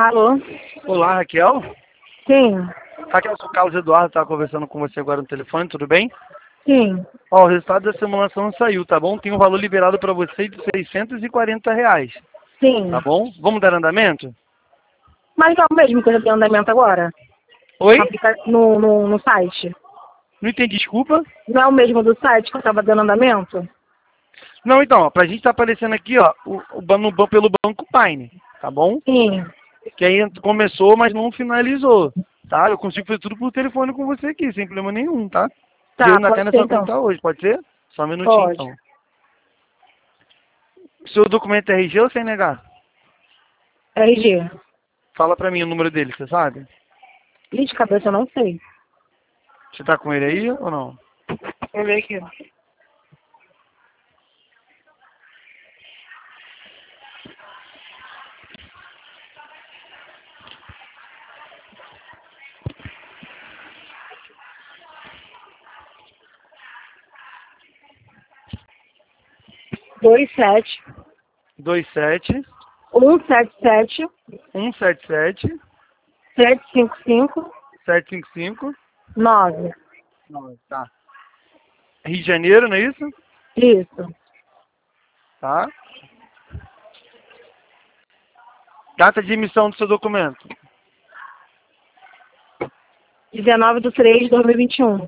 Alô? Olá, Raquel. Sim. Raquel, eu sou o Carlos Eduardo, estava conversando com você agora no telefone, tudo bem? Sim. Ó, o resultado da simulação saiu, tá bom? Tem um valor liberado para você de R$ 640, Sim. tá bom? Vamos dar andamento? Mas é o mesmo que eu já tenho andamento agora? Oi? No site? Não entendi, desculpa. Não é o mesmo do site que eu estava dando andamento? Não, então, ó, pra gente tá aparecendo aqui, ó, pelo Banco Paine, tá bom? Sim. Que aí começou, mas não finalizou, tá? Eu consigo fazer tudo por telefone com você aqui, sem problema nenhum, tá? Tá, Dinheiro até pode ser nessa então. conta hoje, pode ser? Só um minutinho, Pode. então. Seu documento é RG ou CNH? RG. Fala pra mim o número dele, você sabe? Ih, de cabeça eu não sei. Você tá com ele aí ou não? Deixa eu ver aqui. Dois sete 27 177 177 755 755 9. 9, tá. Rio de Janeiro, não é isso? Isso. Tá. Data de emissão do seu documento. 19/3/2021.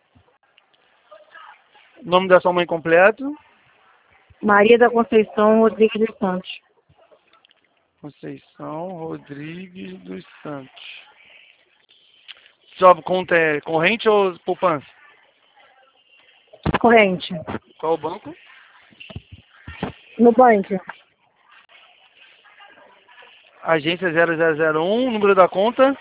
Nome da sua mãe completo. Maria da Conceição Rodrigues dos Santos. Conceição Rodrigues dos Santos. Sua conta é corrente ou poupança? Corrente. Qual o banco? No banco. Agência 0001, número da conta?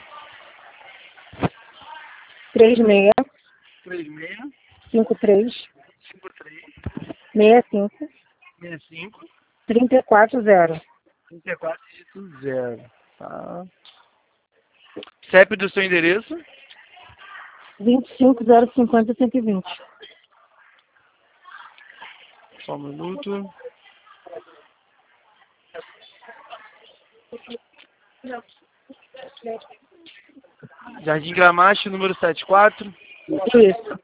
36 36 53 53 65 65 340. 34 dígito 0. Tá. CEP do seu endereço? 25 050 120. Só um minuto. Jardim Gramacho, número 74. Isso.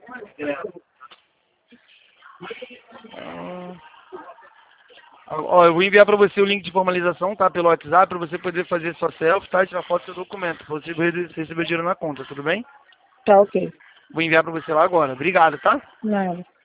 Ó, eu vou enviar para você o link de formalização, tá? Pelo WhatsApp, para você poder fazer sua selfie, tá? E tirar foto do seu documento, pra você receber o dinheiro na conta, tudo bem? Tá ok. Vou enviar para você lá agora. Obrigado, tá? Nada.